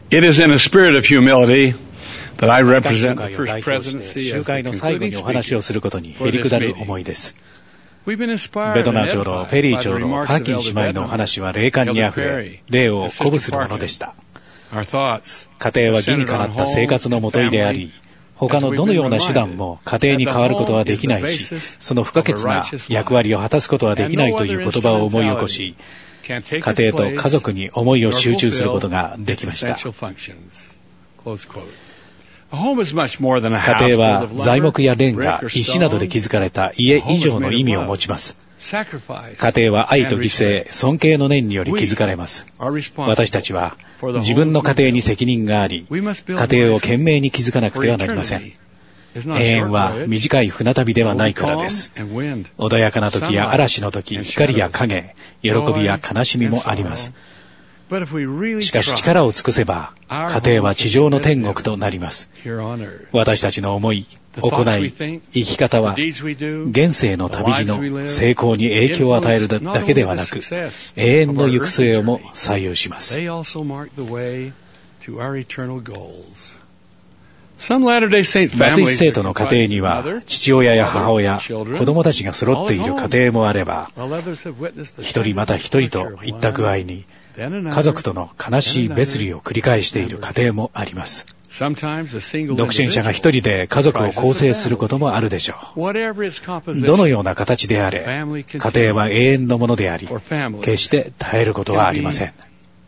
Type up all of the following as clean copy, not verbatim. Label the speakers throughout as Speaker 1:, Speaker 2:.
Speaker 1: It is in a spirit of humility that I represent the first presidency
Speaker 2: 集
Speaker 1: as
Speaker 2: 会
Speaker 1: the
Speaker 2: の最後に
Speaker 1: concluding
Speaker 2: お話を
Speaker 1: speaker
Speaker 2: することに
Speaker 1: for
Speaker 2: へり
Speaker 1: this
Speaker 2: くだる
Speaker 1: meeting.
Speaker 2: 思いです。
Speaker 1: We've been inspired
Speaker 2: ベド
Speaker 1: and
Speaker 2: ナー長老、
Speaker 1: edified
Speaker 2: ペリー
Speaker 1: by the
Speaker 2: 長老、
Speaker 1: remarks
Speaker 2: パー
Speaker 1: of
Speaker 2: キン
Speaker 1: Elder
Speaker 2: 姉妹のお
Speaker 1: Bednar,
Speaker 2: 話は霊感にあふ
Speaker 1: Elder
Speaker 2: れ、
Speaker 1: Perry,
Speaker 2: 霊を
Speaker 1: and
Speaker 2: 鼓舞
Speaker 1: Sister
Speaker 2: するもので
Speaker 1: Parkin.
Speaker 2: した。
Speaker 1: Our thoughts
Speaker 2: 家庭は義にかなった生活のもといであり、他のどのような手段も家庭に変わることはできないし、その不可欠な役割を果たすことはできないという言葉を思い起こし、
Speaker 1: can take
Speaker 2: 家
Speaker 1: its
Speaker 2: 庭と
Speaker 1: place
Speaker 2: 家族に思いを
Speaker 1: nor
Speaker 2: 集中すること
Speaker 1: fulfill
Speaker 2: ができ
Speaker 1: its
Speaker 2: ました。
Speaker 1: essential functions. Close quote. A home is much more than a
Speaker 2: 家
Speaker 1: house
Speaker 2: 庭
Speaker 1: built
Speaker 2: は
Speaker 1: of
Speaker 2: 材
Speaker 1: lumber,
Speaker 2: 木やレン
Speaker 1: brick
Speaker 2: ガ、
Speaker 1: or
Speaker 2: 石などで
Speaker 1: stone.
Speaker 2: 築かれた家以上の意味を持ちます。
Speaker 1: Sacrifice
Speaker 2: 家庭は愛と
Speaker 1: and
Speaker 2: 犠
Speaker 1: respect.
Speaker 2: 牲、尊敬の念により築かれます。
Speaker 1: are responsible
Speaker 2: 私たちは
Speaker 1: for the
Speaker 2: 自分の
Speaker 1: homes
Speaker 2: 家庭に責任があり、
Speaker 1: we must build
Speaker 2: 家庭を
Speaker 1: lives
Speaker 2: 懸命に築かなく
Speaker 1: for
Speaker 2: てはなりません。
Speaker 1: eternity. It's not a
Speaker 2: 永遠
Speaker 1: short
Speaker 2: は
Speaker 1: voyage,
Speaker 2: 短い船旅ではないからです。
Speaker 1: calm and wind,
Speaker 2: 穏やかな時や嵐の時、光や影、喜びや悲しみもあります。
Speaker 1: but if we really
Speaker 2: しかし
Speaker 1: try
Speaker 2: 力を尽くせば、家庭は地上の天国となります。
Speaker 1: here on earth,
Speaker 2: 私たちの思い、
Speaker 1: the
Speaker 2: 行
Speaker 1: thoughts we
Speaker 2: い、
Speaker 1: think,
Speaker 2: 生き方は
Speaker 1: the deeds we do,
Speaker 2: 現世の旅路の成功に影響を与えるだけではなく、永遠の行く末をも左右します。
Speaker 1: they also mark the way to our eternal goals. Some Latter-day Saint
Speaker 2: 松井
Speaker 1: families
Speaker 2: 生徒の家庭には、父親や母親、子供たちが揃っている家庭もあれば、
Speaker 1: while others have witnessed the
Speaker 2: 一人また一人といった具合に、
Speaker 1: then another,
Speaker 2: 家族との悲しい別離を繰り返している家庭もあります。
Speaker 1: sometimes a single
Speaker 2: 独身者が一人で家族を構成することもあるでしょ
Speaker 1: whatever its
Speaker 2: う。
Speaker 1: composition,
Speaker 2: どのような形であれ、家庭は永遠のものであり、
Speaker 1: for families
Speaker 2: 決して絶えることはありません。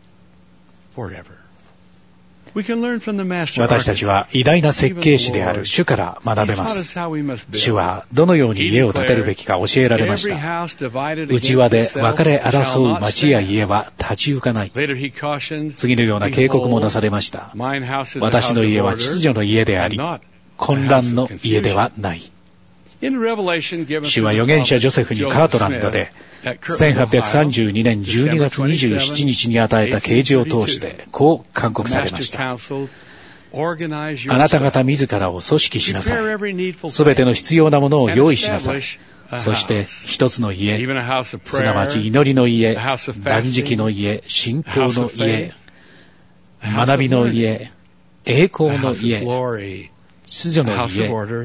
Speaker 1: forever. We can learn from the master
Speaker 2: 私たち
Speaker 1: architect.
Speaker 2: は偉大な設計士である主から学べ
Speaker 1: He
Speaker 2: ま
Speaker 1: taught
Speaker 2: す。
Speaker 1: us how we must build.
Speaker 2: 主はどのように家を建てるべきか教えられまし
Speaker 1: Every
Speaker 2: た。
Speaker 1: house divided
Speaker 2: 内輪
Speaker 1: against
Speaker 2: で
Speaker 1: itself
Speaker 2: 別れ
Speaker 1: shall
Speaker 2: 争う
Speaker 1: not
Speaker 2: 町や
Speaker 1: stand.
Speaker 2: 家は立ち行かない。
Speaker 1: Later he cautioned,
Speaker 2: 次のような警告もなされました。
Speaker 1: mine house is a
Speaker 2: 私
Speaker 1: house
Speaker 2: の
Speaker 1: of
Speaker 2: 家は
Speaker 1: order,
Speaker 2: 秩序の家であ
Speaker 1: and
Speaker 2: り、
Speaker 1: not
Speaker 2: 混乱の家ではない。
Speaker 1: In Revelation given
Speaker 2: 主
Speaker 1: through
Speaker 2: は
Speaker 1: the
Speaker 2: 預言者
Speaker 1: prophet
Speaker 2: ジョセフにカートランドで、
Speaker 1: at Kirtland, Ohio,
Speaker 2: 1832年12月27日に与えた啓示を通してこう勧告されま
Speaker 1: Master
Speaker 2: した。
Speaker 1: counseled, organize
Speaker 2: あなた
Speaker 1: yourself,
Speaker 2: 方自らを組織しなさ
Speaker 1: prepare
Speaker 2: い。
Speaker 1: every needful
Speaker 2: すべての
Speaker 1: thing,
Speaker 2: 必要なものを
Speaker 1: and
Speaker 2: 用意しなさい。
Speaker 1: establish a
Speaker 2: そして
Speaker 1: house,
Speaker 2: 一つの家、
Speaker 1: even a house of
Speaker 2: すなわち
Speaker 1: prayer,
Speaker 2: 祈りの家、
Speaker 1: a house of
Speaker 2: 断食
Speaker 1: fasting,
Speaker 2: の家、信
Speaker 1: a
Speaker 2: 仰
Speaker 1: house
Speaker 2: の
Speaker 1: of
Speaker 2: 家
Speaker 1: faith,、a house
Speaker 2: 学び
Speaker 1: of
Speaker 2: の
Speaker 1: learning,
Speaker 2: 家、栄光
Speaker 1: a
Speaker 2: の
Speaker 1: house of
Speaker 2: 家、
Speaker 1: glory,
Speaker 2: 秩序
Speaker 1: a
Speaker 2: の
Speaker 1: house of
Speaker 2: 家、
Speaker 1: order,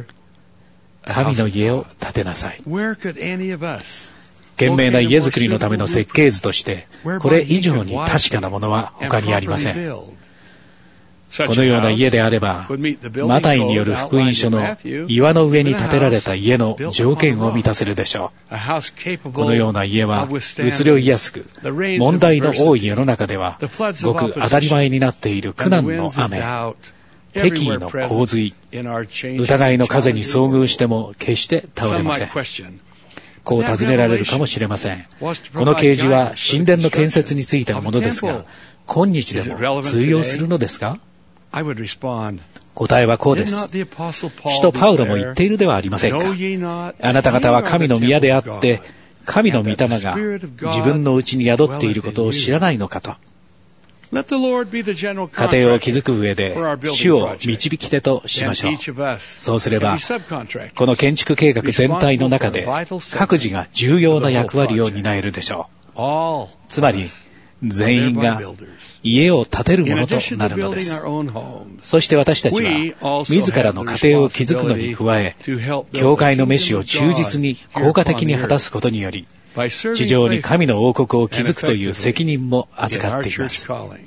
Speaker 1: a
Speaker 2: 神
Speaker 1: house
Speaker 2: の
Speaker 1: of
Speaker 2: 家を
Speaker 1: God.
Speaker 2: 建てなさい。
Speaker 1: Where could any of us
Speaker 2: 賢明な家づくりのための設計図として、これ以上に確かなものは
Speaker 1: and
Speaker 2: 他にありま
Speaker 1: properly
Speaker 2: せん。
Speaker 1: build?
Speaker 2: こ
Speaker 1: Such
Speaker 2: の
Speaker 1: a
Speaker 2: ような
Speaker 1: house
Speaker 2: 家であれば、
Speaker 1: would meet the building
Speaker 2: マタイによ
Speaker 1: code
Speaker 2: る福音
Speaker 1: outlined
Speaker 2: 書
Speaker 1: in
Speaker 2: の
Speaker 1: Matthew,
Speaker 2: 岩の上に建てられた
Speaker 1: but a house
Speaker 2: 家の
Speaker 1: built
Speaker 2: 条
Speaker 1: upon
Speaker 2: 件
Speaker 1: a
Speaker 2: を
Speaker 1: rock.
Speaker 2: 満たせるでしょ
Speaker 1: A house
Speaker 2: う。この
Speaker 1: capable
Speaker 2: ような家は
Speaker 1: of withstanding
Speaker 2: 移りやすく、
Speaker 1: the rains
Speaker 2: 問
Speaker 1: of
Speaker 2: 題の多い
Speaker 1: adversity,
Speaker 2: 世の中では
Speaker 1: the floods
Speaker 2: ご
Speaker 1: of
Speaker 2: く当たり
Speaker 1: opposition,
Speaker 2: 前になっている苦
Speaker 1: and the
Speaker 2: 難の
Speaker 1: winds of
Speaker 2: 雨、
Speaker 1: doubt,
Speaker 2: 敵意
Speaker 1: everywhere
Speaker 2: の
Speaker 1: present
Speaker 2: 洪水、
Speaker 1: in our changing
Speaker 2: 疑いの風に
Speaker 1: challenging
Speaker 2: 遭遇
Speaker 1: world.
Speaker 2: しても決して倒れ
Speaker 1: Some
Speaker 2: ませ
Speaker 1: might
Speaker 2: ん。
Speaker 1: question,
Speaker 2: こう尋ねられるかもしれません。この啓示は神殿の建設についてのものですが、今日でも通用するのですか？
Speaker 1: I would respond,
Speaker 2: 答えはこうで
Speaker 1: did
Speaker 2: す。
Speaker 1: not the apostle
Speaker 2: 使徒
Speaker 1: Paul
Speaker 2: パウロも言っ
Speaker 1: declare,
Speaker 2: ているではありませんか。
Speaker 1: know ye not,
Speaker 2: あなた方は
Speaker 1: ye are
Speaker 2: 神
Speaker 1: the
Speaker 2: の宮であ
Speaker 1: temple
Speaker 2: っ
Speaker 1: of
Speaker 2: て、
Speaker 1: God,
Speaker 2: 神の御霊が自分のうちに宿っていることを知らないのかと。
Speaker 1: Let the Lord be the general
Speaker 2: 家庭を
Speaker 1: contractor
Speaker 2: 築く上で、主を導き手としま
Speaker 1: and
Speaker 2: しょう。
Speaker 1: each of us
Speaker 2: そうすれ
Speaker 1: can
Speaker 2: ば
Speaker 1: be、subcontractors.
Speaker 2: この建築計画全体の中で、各自が重要な役割を担えるでしょう。
Speaker 1: All
Speaker 2: つまり、全員が家を建てるも
Speaker 1: in
Speaker 2: のと
Speaker 1: addition
Speaker 2: な
Speaker 1: to
Speaker 2: るので
Speaker 1: building
Speaker 2: す。
Speaker 1: our own homes,
Speaker 2: そして私たち
Speaker 1: we
Speaker 2: は、
Speaker 1: also
Speaker 2: 自ら
Speaker 1: have
Speaker 2: の
Speaker 1: the
Speaker 2: 家庭を築くのに
Speaker 1: responsibility
Speaker 2: 加え、
Speaker 1: to help build
Speaker 2: 教
Speaker 1: the
Speaker 2: 会の
Speaker 1: kingdom
Speaker 2: 飯を
Speaker 1: of
Speaker 2: 忠実
Speaker 1: God
Speaker 2: に
Speaker 1: here
Speaker 2: 効果的
Speaker 1: upon
Speaker 2: に
Speaker 1: the
Speaker 2: 果た
Speaker 1: earth
Speaker 2: すことにより、
Speaker 1: by
Speaker 2: 地
Speaker 1: serving
Speaker 2: 上に
Speaker 1: faithfully
Speaker 2: 神の王国を
Speaker 1: and
Speaker 2: 築くという
Speaker 1: effectively
Speaker 2: 責任も
Speaker 1: in
Speaker 2: 預か
Speaker 1: our
Speaker 2: っていま
Speaker 1: church
Speaker 2: す。
Speaker 1: callings.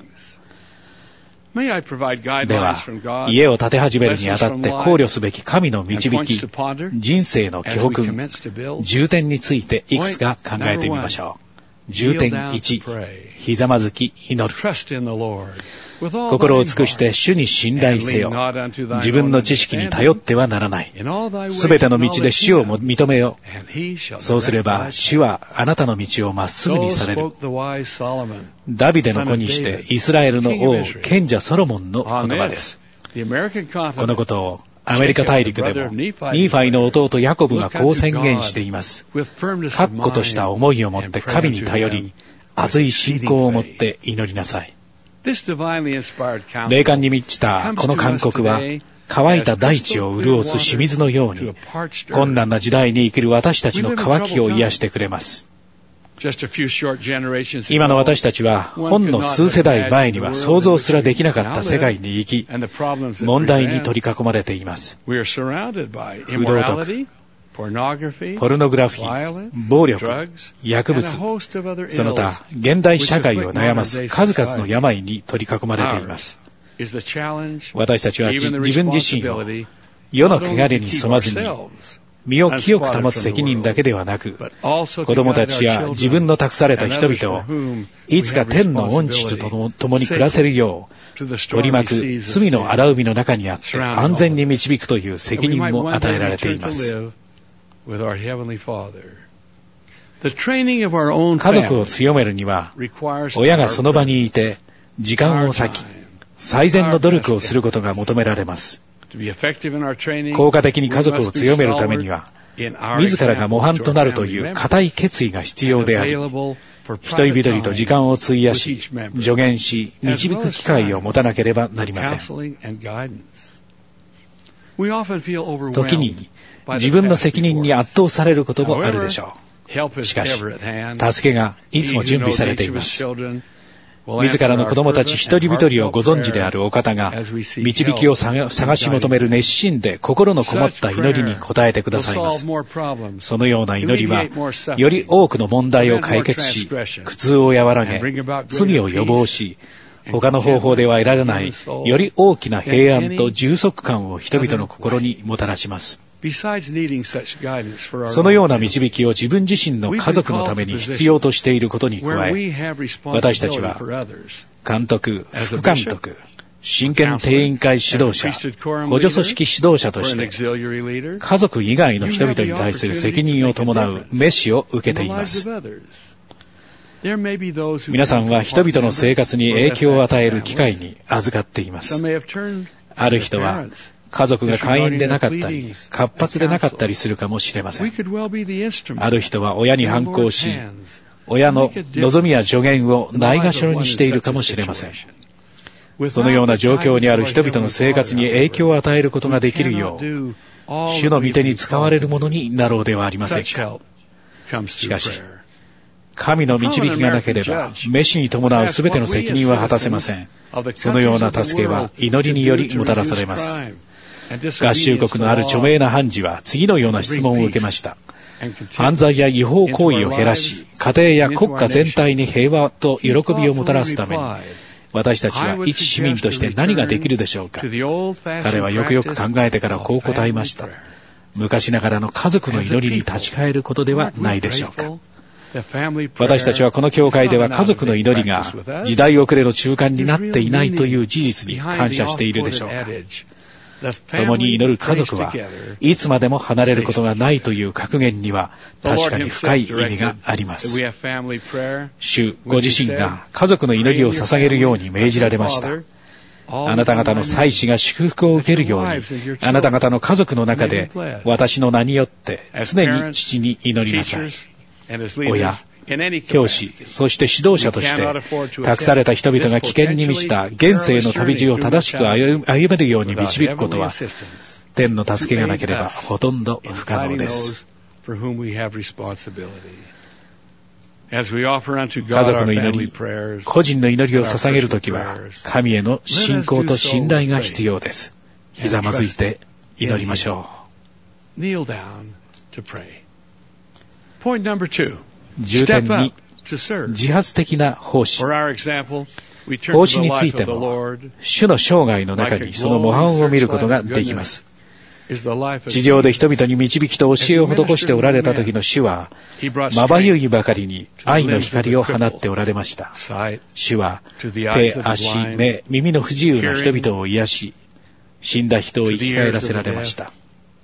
Speaker 1: May I provide
Speaker 2: で
Speaker 1: guidelines
Speaker 2: は
Speaker 1: from God,
Speaker 2: 家を建て始めるにあたって考慮すべき神の
Speaker 1: and
Speaker 2: 導
Speaker 1: points
Speaker 2: き
Speaker 1: to ponder
Speaker 2: 人生の
Speaker 1: as
Speaker 2: 教
Speaker 1: we
Speaker 2: 訓
Speaker 1: commence to build?
Speaker 2: 重点についていくつか考えてみましょう。重点1、ひざまずき祈る。
Speaker 1: Trust in the Lord with all
Speaker 2: 心を
Speaker 1: thine
Speaker 2: 尽くして
Speaker 1: heart,
Speaker 2: 主に信頼せ
Speaker 1: and
Speaker 2: よ。
Speaker 1: lean not unto thine
Speaker 2: 自分の
Speaker 1: own
Speaker 2: 知識に頼っ
Speaker 1: understanding.
Speaker 2: てはならない。
Speaker 1: In all thy
Speaker 2: すべての
Speaker 1: ways
Speaker 2: 道で
Speaker 1: acknowledge
Speaker 2: 主を
Speaker 1: him,
Speaker 2: 認めよ
Speaker 1: and he shall
Speaker 2: う。そうすれ
Speaker 1: direct
Speaker 2: ば
Speaker 1: thy
Speaker 2: 主はあなたの道をまっすぐ
Speaker 1: So
Speaker 2: にされる。
Speaker 1: spoke the wise Solomon,
Speaker 2: ダビデの子にしてイスラエルの王、賢者ソロモンの言葉です。
Speaker 1: the American
Speaker 2: この
Speaker 1: continent,
Speaker 2: ことをアメリカ大陸でもニーファイの弟ヤコブがこう宣言しています。
Speaker 1: with firmness
Speaker 2: 確
Speaker 1: of
Speaker 2: 固とした
Speaker 1: mind,
Speaker 2: 思いを持って
Speaker 1: and pray
Speaker 2: 神に
Speaker 1: unto
Speaker 2: 頼
Speaker 1: him.
Speaker 2: り、熱い信仰を持って祈りなさい。
Speaker 1: This divinely inspired counsel
Speaker 2: 霊感に満ちたこの勧告は、乾いた大地を潤す清水のよう
Speaker 1: to
Speaker 2: に
Speaker 1: a、parched
Speaker 2: 困
Speaker 1: earth.
Speaker 2: 難な時代に生きる私たちの渇きを癒してくれます。 今の私たちはほんの数世代前には想像すらできなかった世界に生き、問題に取り囲まれています。不道徳、ポルノグラフィー、暴力、薬物、その他現代社会を悩ます数々の病に取り囲まれています。私たちは自分自身を世の汚れに染まずに身を清く保つ責任だけではなく、子供たちや自分の託された人々をいつか天の御父と共に暮らせるよう取り巻く罪の荒海の中にあって安全に導くという責任も与えられています。家族を強めるには、親がその場にいて時間を割き、最善の努力をすることが求められます。効果的に家族を強めるためには、自らが模範となるという固い決意が必要であり、一人一人と時間を費やし、助言し、導く機会を持たなければなりません。時に、自分の責任に圧倒されることもあるでしょう。しかし、助けがいつも準備されています。自らの子供たち一人一人をご存知であるお方が、導きを探し求める熱心で心のこもった祈りに応えてくださいます。そのような祈りは、より多くの問題を解決し、苦痛を和らげ、罪を予防し、他の方法では得られない、より大きな平安と充足感を人々の心にもたらします。そのような導きを自分自身の家族のために必要としていることに加え、私たちは監督、副監督、真剣定員会指導者、補助組織指導者として、家族以外の人々に対する責任を伴う召しを受けています。皆さんは人々の生活に影響を与える機会に預かっています。ある人は、家族が会員でなかったり、活発でなかったりするかもしれません。ある人は親に反抗し、親の望みや助言をないがしろにしているかもしれません。そのような状況にある人々の生活に影響を与えることができるよう、主の御手に使われるものになろうではありませんか。しかし、神の導きがなければ、召しに伴うすべての責任は果たせません。そのような助けは祈りによりもたらされます。合衆国のある著名な判事は次のような質問を受けました。犯罪や違法行為を減らし、家庭や国家全体に平和と喜びをもたらすために、私たちは一市民として何ができるでしょうか。彼はよくよく考えてからこう答えました。昔ながらの家族の祈りに立ち返ることではないでしょうか。私たちはこの教会では家族の祈りが時代遅れの中間になっていないという事実に感謝しているでしょうか。共に祈る家族はいつまでも離れることがないという格言には確かに深い意味があります。主ご自身が家族の祈りを捧げるように命じられました。あなた方の妻子が祝福を受けるように、あなた方の家族の中で私の名によって常に父に祈りなさい。親、教師、そして指導者として、託された人々が危険に満ちた現世の旅路を正しく歩めるように導くことは、天の助けがなければほとんど不可能です。家族の祈り、個人の祈りを捧げるときは、神への信仰と信頼が必要です。ひざまずいて祈りましょう。重点2、自発的な奉仕。奉仕についても、主の生涯の中にその模範を見ることができます。地上で人々に導きと教えを施しておられた時の主は、まばゆいばかりに愛の光を放っておられました。主は、手、足、目、耳の不自由な人々を癒し、死んだ人を生き返らせられました。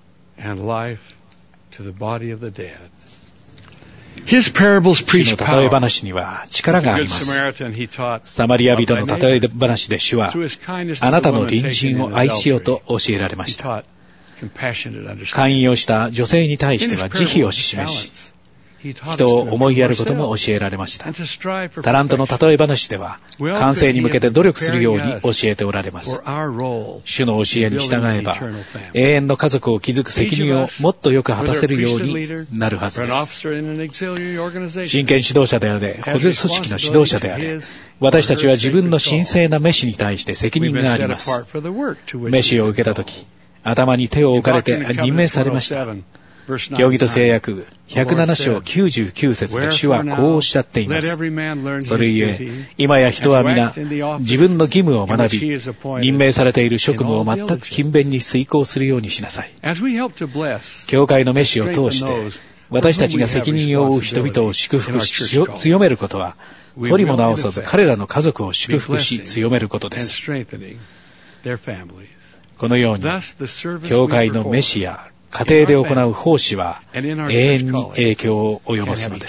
Speaker 2: 主の例え話には力があります。サマリア人の例え話で主は、あなたの隣人を愛しようと教えられました。勧誘をした女性に対しては慈悲を示し、 人を思いやることも教えられました。タラントの例え話では、完成に向けて努力するように教えておられます。主の教えに従えば、永遠の家族を築く責任をもっとよく果たせるようになるはずです。真剣指導者であれ、補助組織の指導者であれ、私たちは自分の神聖な召しに対して責任があります。召しを受けたとき、頭に手を置かれて任命されました。教義と誓約107章99節で主はこうおっしゃっています。それゆえ、今や人は皆自分の義務を学び、任命されている職務を全く勤勉に遂行するようにしなさい。教会の召しを通して、私たちが責任を負う人々を祝福し、強めることは、取りも直さず彼らの家族を祝福し、強めることです。このように、教会の召しや家庭で行う奉仕は永遠に影響を及ぼすのです。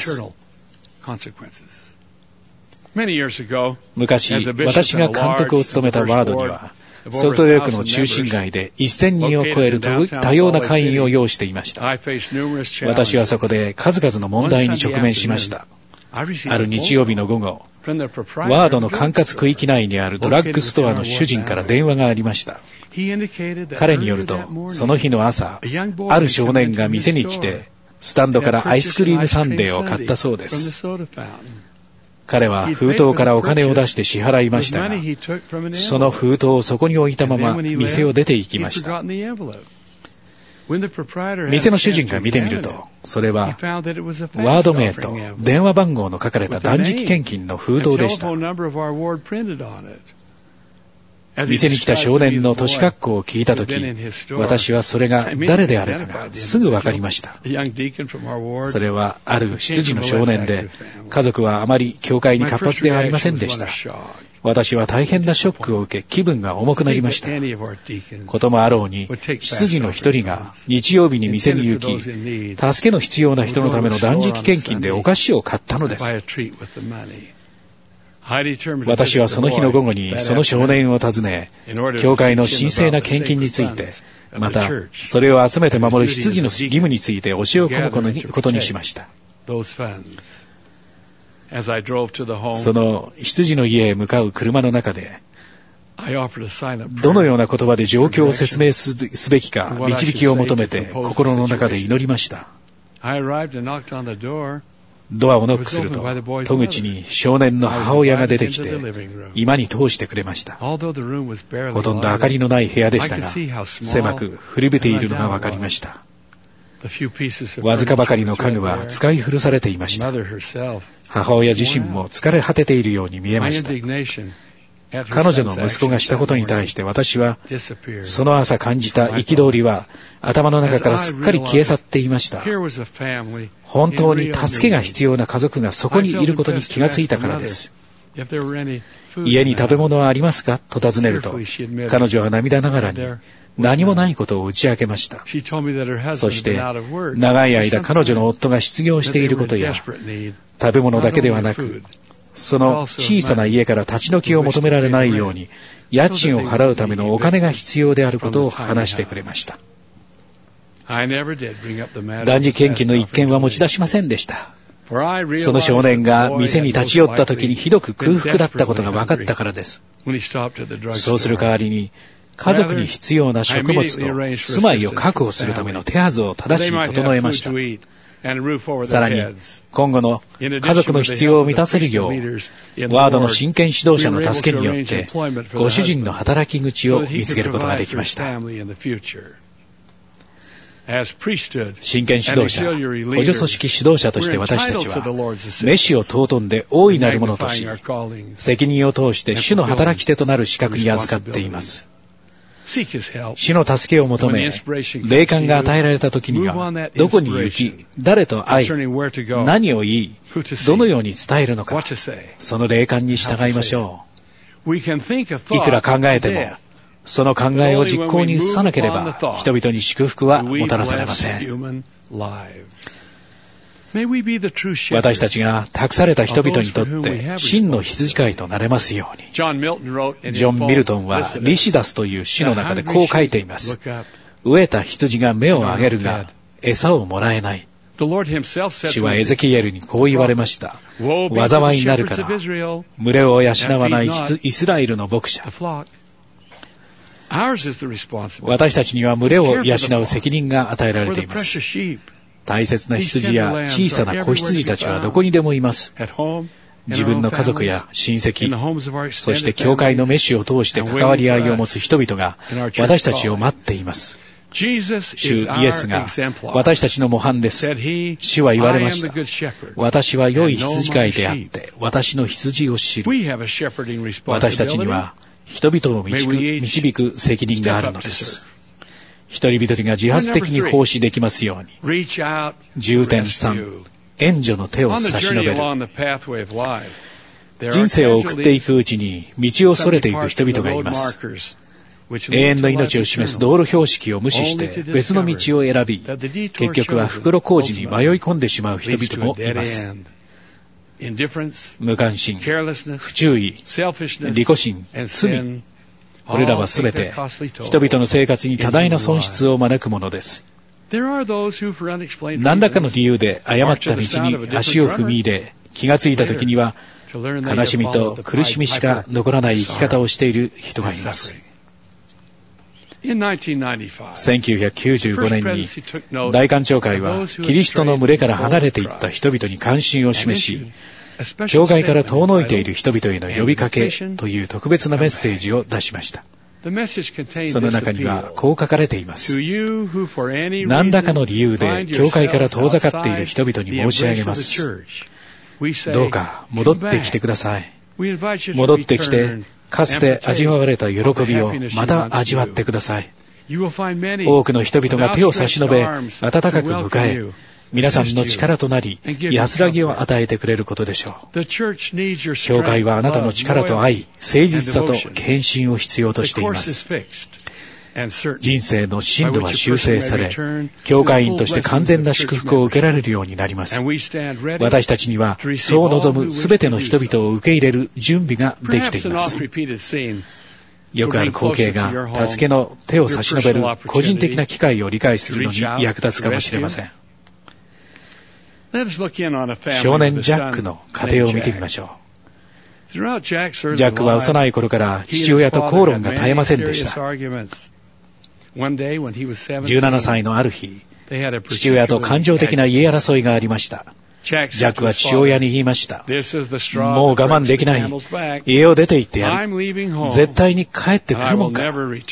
Speaker 2: 昔、私が監督を務めたワードには、ソルトレークの中心街で1000人を超える多様な会員を擁していました。私はそこで数々の問題に直面しました。ある日曜日の午後、ワードの管轄区域内にあるドラッグストアの主人から電話がありました。彼によると、その日の朝、ある少年が店に来て、スタンドからアイスクリームサンデーを買ったそうです。彼は封筒からお金を出して支払いましたが、その封筒をそこに置いたまま店を出て行きました。店の主人が見てみると、それはワード名と電話番号の書かれた断食献金の封筒でした。店に来た少年の年格好を聞いたとき、私はそれが誰であるかがすぐ分かりました。それはある執事の少年で、家族はあまり教会に活発ではありませんでした。私は大変なショックを受け、気分が重くなりました。こともあろうに、執事の一人が日曜日に店に行き、助けの必要な人のための断食献金でお菓子を買ったのです。私はその日の午後にその少年を訪ね、教会の神聖な献金について、またそれを集めて守る執事の義務について教え込むことにしました。その執事の家へ向かう車の中で、どのような言葉で状況を説明すべきか導きを求めて心の中で祈りました。ドアをノックすると、戸口に少年の母親が出てきて、居間に通してくれました。ほとんど明かりのない部屋でしたが、狭く古びているのがわかりました。わずかばかりの家具は使い古されていました。母親自身も疲れ果てているように見えました。彼女の息子がしたことに対して私は、その朝感じた憤りは頭の中からすっかり消え去っていました。本当に助けが必要な家族がそこにいることに気がついたからです。家に食べ物はありますかと尋ねると、彼女は涙ながらに何もないことを打ち明けました。そして、長い間彼女の夫が失業していることや、食べ物だけではなく、その小さな家から立ち退きを求められないように、家賃を払うためのお金が必要であることを話してくれました。断食献金の一件は持ち出しませんでした。その少年が店に立ち寄った時にひどく空腹だったことが分かったからです。そうする代わりに、家族に必要な食物と住まいを確保するための手はずを直ちに整えました。さらに、今後の家族の必要を満たせるよう、ワードの真剣指導者の助けによって、ご主人の働き口を見つけることができました。真剣指導者、補助組織指導者として私たちは、召しを尊んで大いなるものとし、責任を通して主の働き手となる資格に預かっています。主の助けを求め、霊感が与えられた時には、どこに行き、誰と会い、何を言い、どのように伝えるのか、その霊感に従いましょう。いくら考えても、その考えを実行に移さなければ、人々に祝福はもたらされません。私たちが託された人々にとって真の羊飼いとなれますように。ジョン・ミルトンはリシダスという詩の中でこう書いています。飢えた羊が目を上げるが餌をもらえない。 主はエゼキエルにこう言われました。災いになるから、群れを養わないイスラエルの牧者。私たちには群れを養う責任が与えられています。大切な羊や小さな子羊たちはどこにでもいます。自分の家族や親戚、そして教会のメシを通して関わり合いを持つ人々が私たちを待っています。主イエスが私たちの模範です。主は言われました。私は良い羊飼いであって、私の羊を知る。私たちには人々を導く責任があるのです。一人一人が自発的に奉仕できますように。重点3、援助の手を差し伸べる。人生を送っていくうちに道をそれていく人々がいます。永遠の命を示す道路標識を無視して別の道を選び、結局は袋小路に迷い込んでしまう人々もいます。無関心、不注意、利己心、罪、これらはすべて人々の生活に多大な損失を招くものです。何らかの理由で誤った道に足を踏み入れ、気がついた時には悲しみと苦しみしか残らない生き方をしている人がいます。1995年に大監聴会はキリストの群れから離れていった人々に関心を示し、教会から遠のいている人々への呼びかけという特別なメッセージを出しました。その中にはこう書かれています。何らかの理由で教会から遠ざかっている人々に申し上げます。どうか戻ってきてください。戻ってきて、かつて味わわれた喜びをまた味わってください。多くの人々が手を差し伸べ、温かく迎え、皆さんの力となり、安らぎを与えてくれることでしょう。教会はあなたの力と愛、誠実さと献身を必要としています。人生の進路は修正され、教会員として完全な祝福を受けられるようになります。私たちには、そう望むすべての人々を受け入れる準備ができています。よくある光景が、助けの手を差し伸べる個人的な機会を理解するのに役立つかもしれません。少年ジャックの家庭を見てみましょう。ジャックは幼い頃から父親と口論が絶えませんでした。17歳のある日、父親と感情的な言い争いがありました。ジャックは父親に言いました。もう我慢できない。家を出て行ってやる。絶対に帰ってくるもんか。ジ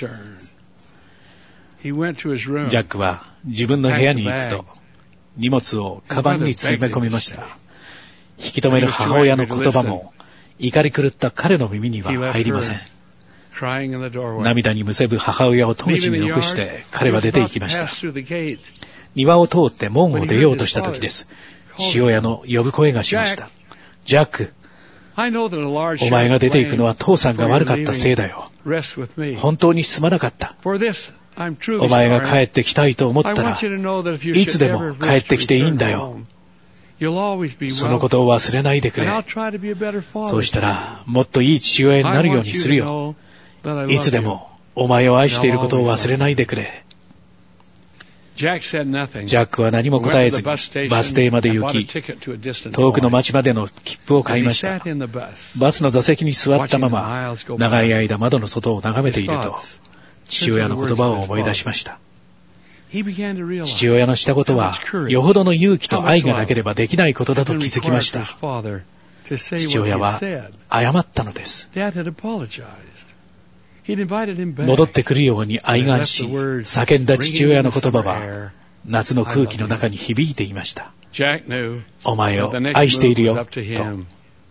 Speaker 2: ャックは自分の部屋に行くと、荷物をカバンに詰め込みました。引き止める母親の言葉も、怒り狂った彼の耳には入りません。涙にむせぶ母親を戸口に残して彼は出て行きました。庭を通って門を出ようとした時です。父親の呼ぶ声がしました。ジャック、お前が出て行くのは父さんが悪かったせいだよ。本当にすまなかった。お前が帰ってきたいと思ったら、いつでも帰ってきていいんだよ。そのことを忘れないでくれ。そうしたら、もっといい父親になるようにするよ。いつでもお前を愛していることを忘れないでくれ。ジャックは何も答えずにバス停まで行き、遠くの町までの切符を買いました。バスの座席に座ったまま、長い間窓の外を眺めていると、父親の言葉を思い出しました。父親のしたことは、よほどの勇気と愛がなければできないことだと気づきました。父親は謝ったのです。戻ってくるように哀願し、叫んだ父親の言葉は、夏の空気の中に響いていました。お前を愛しているよ、と。ジャ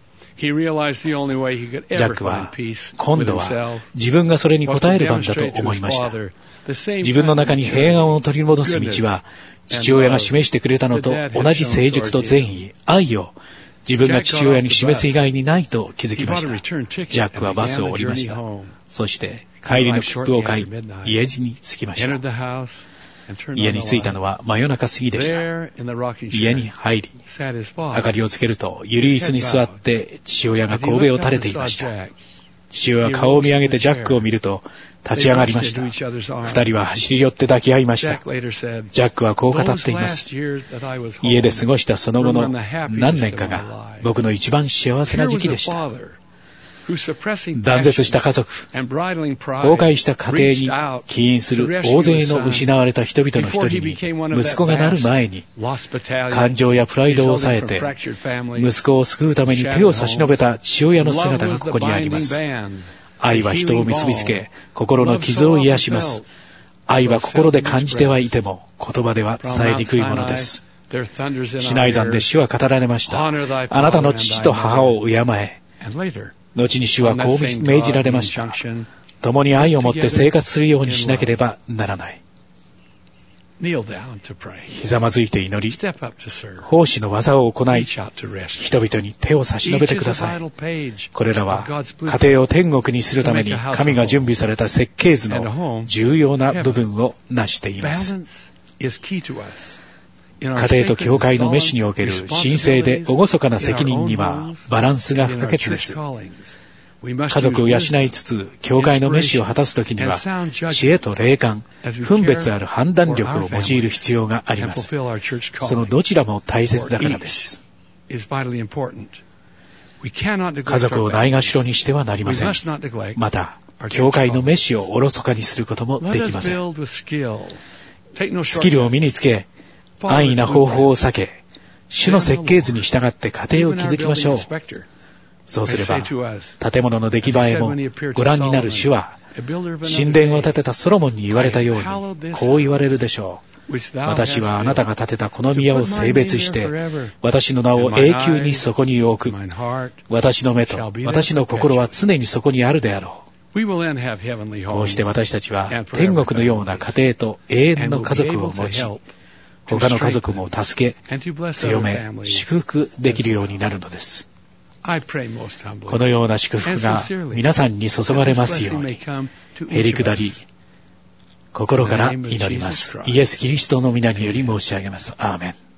Speaker 2: ックは、今度は自分がそれに応える番だと思いました。自分の中に平安を取り戻す道は、父親が示してくれたのと同じ成熟と善意、愛を、自分が父親に示す以外にないと気づきました。ジャックはバスを降りました。そして帰りの切符を買い、家路に着きました。家に着いたのは真夜中過ぎでした。家に入り、明かりをつけると、ゆり椅子に座って父親が神戸を垂れていました。 父親は顔を見上げてジャックを見ると立ち上がりました。二人は走り寄って抱き合いました。ジャックはこう語っています。家で過ごしたその後の何年かが僕の一番幸せな時期でした。断絶した家族、崩壊した家庭に起因する大勢の失われた人々の一人に息子がなる前に、感情やプライドを抑えて息子を救うために手を差し伸べた父親の姿がここにあります。愛は人を結びつけ、心の傷を癒します。愛は心で感じてはいても言葉では伝えにくいものです。シナイ山で主は語られました。あなたの父と母を敬え。後に主はこう命じられました。共に愛を持って生活するようにしなければならない。ひざまずいて祈り、奉仕の技を行い、人々に手を差し伸べてください。これらは家庭を天国にするために神が準備された設計図の重要な部分を成しています。家庭と教会の召しにおける神聖で厳かな責任にはバランスが不可欠です。家族を養いつつ教会の召しを果たすときには知恵と霊感、分別ある判断力を用いる必要があります。そのどちらも大切だからです。家族をないがしろにしてはなりません。また教会の召しをおろそかにすることもできません。スキルを身につけ、安易な方法を避け、主の設計図に従って家庭を築きましょう。そうすれば、建物の出来栄えもご覧になる主は、神殿を建てたソロモンに言われたように、こう言われるでしょう。私はあなたが建てたこの宮を性別して、私の名を永久にそこに置く。私の目と私の心は常にそこにあるであろう。こうして私たちは天国のような家庭と永遠の家族を持ち、他の家族も助け、強め、祝福できるようになるのです。このような祝福が皆さんに注がれますように、へりくだり、心から祈ります。イエス・キリストの皆により申し上げます。アーメン。